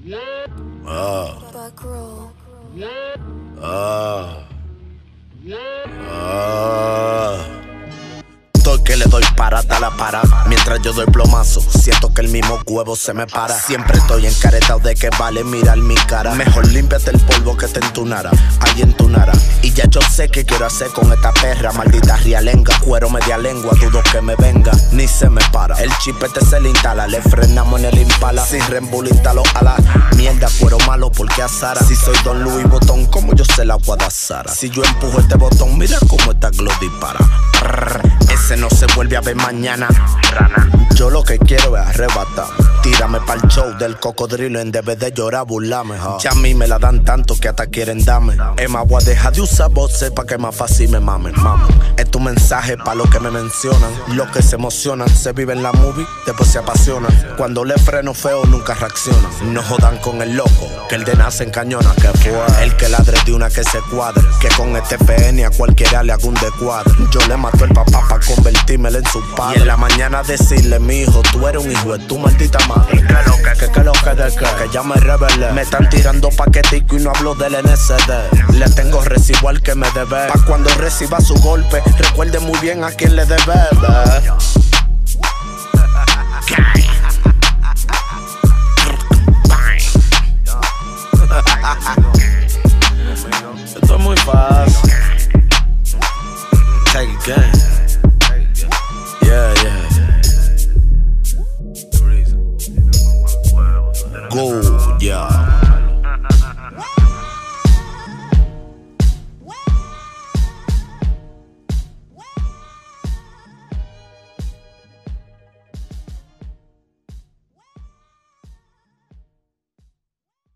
Ah. Ah. Ah. Estoy que le doy parada a la para. Mientras yo doy plomazo, siento que el mismo huevo se me para. Siempre estoy encaretado de que vale mirar mi cara. Mejor límpiate el polvo que te entunara, ahí entunara. Y ya yo sé qué quiero hacer con esta perra. Maldita rialenga, cuero media lengua, dudo que me venga, ni se me para. El chipete se le instala, le frenamos en el impala. Si rembulita lo ala, mierda, cuero malo porque azara. Si soy Don Louis Botón, como yo sé la agua de Sara. Si yo empujo este botón, mira cómo esta glow dispara. Ese no se vuelve a ver mañana, rana. Yo lo que quiero es arrebatar. Tírame pa'l show del cocodrilo en DVD, llorar, burlame. Ya a mí me la dan tanto que hasta quieren darme. Es más, voy a dejar de usar voces pa' que más fácil me mamen, mamo. Es tu mensaje pa' los que me mencionan. Los que se emocionan, se viven la movie, después se apasionan. Cuando le freno feo nunca reaccionan. No jodan con el loco, que el de nace en cañona. Que fue el que ladre de una que se cuadre. Que con este PN a cualquiera le hago un descuadre. Yo le mato el papá pa' convertírmelo en su padre. Y en la mañana decirle, mi hijo, tú eres un hijo de tu maldita madre. Que lo que de que ya me rebelé. Me están tirando paquetico y no hablo del NSD. Le tengo recibo al que me debe. Pa' cuando reciba su golpe, recuerde muy bien a quién le debe. Esto es muy fácil. Take it again. Yeah, yeah. Go, yeah.